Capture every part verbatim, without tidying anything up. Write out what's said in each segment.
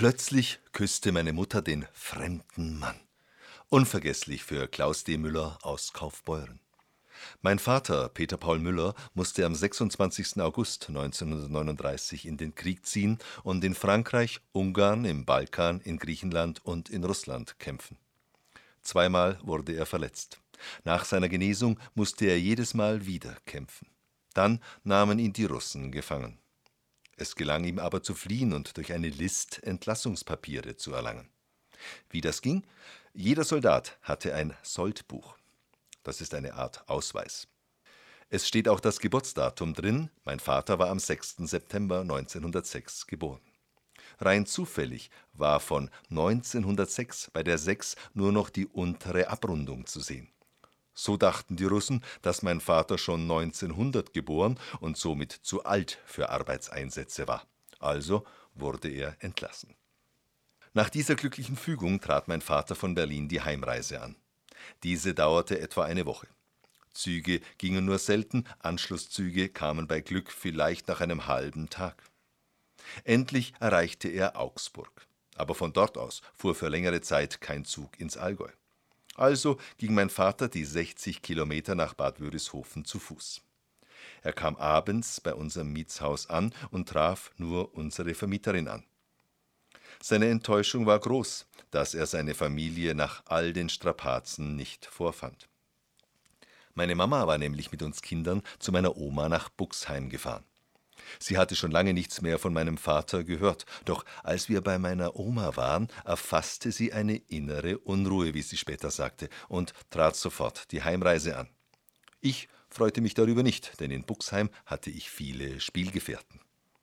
Plötzlich küsste meine Mutter den fremden Mann. Unvergesslich für Klaus D. Müller aus Kaufbeuren. Mein Vater, Peter Paul Müller, musste am sechsundzwanzigsten August neunzehnhundertneununddreißig in den Krieg ziehen und in Frankreich, Ungarn, im Balkan, in Griechenland und in Russland kämpfen. Zweimal wurde er verletzt. Nach seiner Genesung musste er jedes Mal wieder kämpfen. Dann nahmen ihn die Russen gefangen. Es gelang ihm aber zu fliehen und durch eine List Entlassungspapiere zu erlangen. Wie das ging? Jeder Soldat hatte ein Soldbuch. Das ist eine Art Ausweis. Es steht auch das Geburtsdatum drin. Mein Vater war am sechsten September neunzehnhundertsechs geboren. Rein zufällig war von neunzehnhundertsechs bei der sechs nur noch die untere Abrundung zu sehen. So dachten die Russen, dass mein Vater schon neunzehnhundert geboren und somit zu alt für Arbeitseinsätze war. Also wurde er entlassen. Nach dieser glücklichen Fügung trat mein Vater von Berlin die Heimreise an. Diese dauerte etwa eine Woche. Züge gingen nur selten, Anschlusszüge kamen bei Glück vielleicht nach einem halben Tag. Endlich erreichte er Augsburg, aber von dort aus fuhr für längere Zeit kein Zug ins Allgäu. Also ging mein Vater die sechzig Kilometer nach Bad Wörishofen zu Fuß. Er kam abends bei unserem Mietshaus an und traf nur unsere Vermieterin an. Seine Enttäuschung war groß, dass er seine Familie nach all den Strapazen nicht vorfand. Meine Mama war nämlich mit uns Kindern zu meiner Oma nach Buxheim gefahren. Sie hatte schon lange nichts mehr von meinem Vater gehört, doch als wir bei meiner Oma waren, erfasste sie eine innere Unruhe, wie sie später sagte, und trat sofort die Heimreise an. Ich freute mich darüber nicht, denn in Buxheim hatte ich viele Spielgefährten.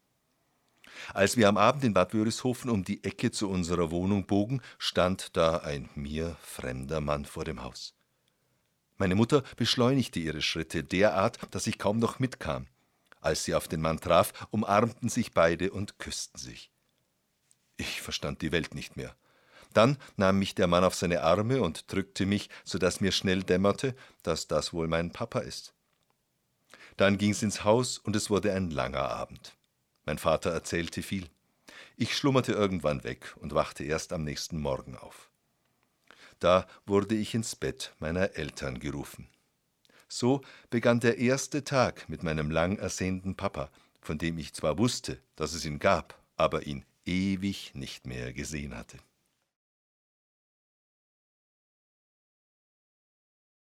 Als wir am Abend in Bad Wörishofen um die Ecke zu unserer Wohnung bogen, stand da ein mir fremder Mann vor dem Haus. Meine Mutter beschleunigte ihre Schritte derart, dass ich kaum noch mitkam. Als sie auf den Mann traf, umarmten sich beide und küssten sich. Ich verstand die Welt nicht mehr. Dann nahm mich der Mann auf seine Arme und drückte mich, so dass mir schnell dämmerte, dass das wohl mein Papa ist. Dann ging's ins Haus und es wurde ein langer Abend. Mein Vater erzählte viel. Ich schlummerte irgendwann weg und wachte erst am nächsten Morgen auf. Da wurde ich ins Bett meiner Eltern gerufen. So begann der erste Tag mit meinem lang ersehnten Papa, von dem ich zwar wusste, dass es ihn gab, aber ihn ewig nicht mehr gesehen hatte.